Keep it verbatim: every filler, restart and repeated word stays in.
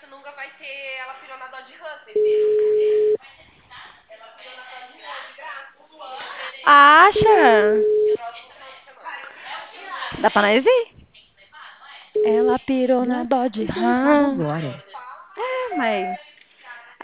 Pirassununga vai ter. Ela pirou na Dodge Ram, vocês viram? Ela pirou na Dodge Ram de graça. Acha? Próximo final de semana. Dá pra nós ir? Ela pirou na Nossa, Dodge interessada Ram. agora. É, mas.